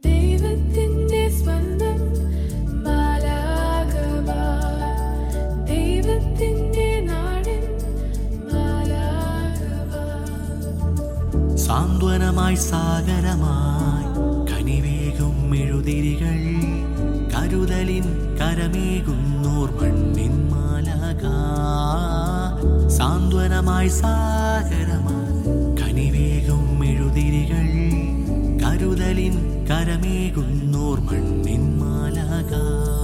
സാന്ത്വനമായി സാഗരമായി കനിവേകും മെഴുതിരികൾ കരുതലിൻ കരമേകുന്നോർ മണ്ണിൻ മാലാഖ. സാന്ത്വനമായി സാഗരമായി കനിവേകും മെഴുതിരികൾ കരുതലിൻ കരമേകുന്നോർ മണ്ണിൻ മാലാഖ.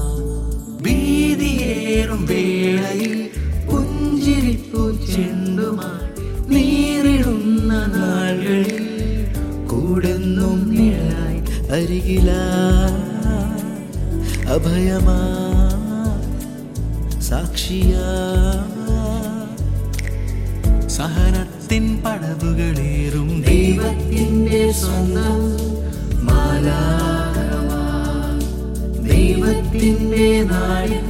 ഭീതിയേറും വേളയിൽ പുഞ്ചിരിപ്പൂ ചെണ്ടുമായി നീറിടുന്ന നാളുകളിൽ കൂടുന്നും നിഴലായി അരികിലായി അഭയമാ സാക്ഷിയായി സഹനത്തിൻ പടവുകളേറും ദൈവത്തിന്റെ സ്വന്തം മാലാഖമാ. ദൈവത്തിന്റെ നാളിൽ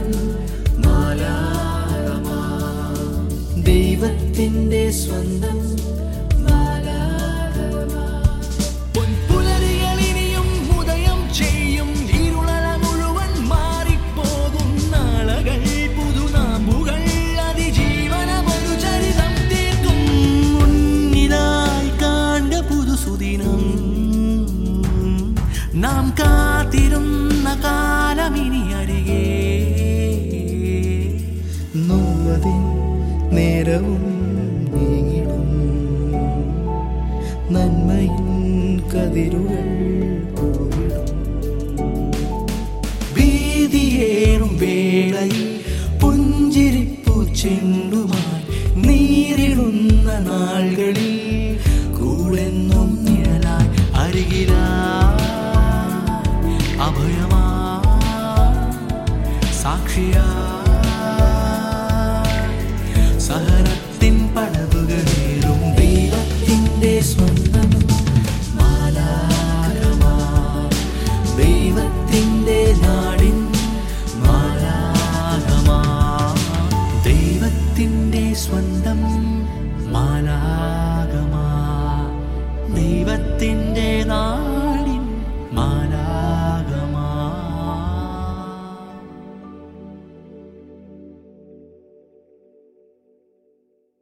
മാലാഖമാ. ദൈവത്തിന്റെ സ്വന്തം മാലാഖമാ. പൊൻപുലരികളിനിയും ഉദയം ചെയ്യും ഇരുളല മുഴുവൻ മാറിപ്പോകും നാളകൾ പുതുനാമ്പുകൾ അതിജീവനമൊരു ചരിതം തീർക്കും. മുന്നിലായി കാണ്ട പുതുസുദിനം നാം കാത്തിരുന്ന കാലമിനി അരികെ. നോവതിൻ നേരവും നീങ്ങിടും നന്മയിൻ കതിരുകൾ പോയിടും. ഭീതിയേറും വേളയിൽ പുഞ്ചിരിപ്പൂ ചെണ്ടുമായി നീറിടുന്ന നാളുകളിൽ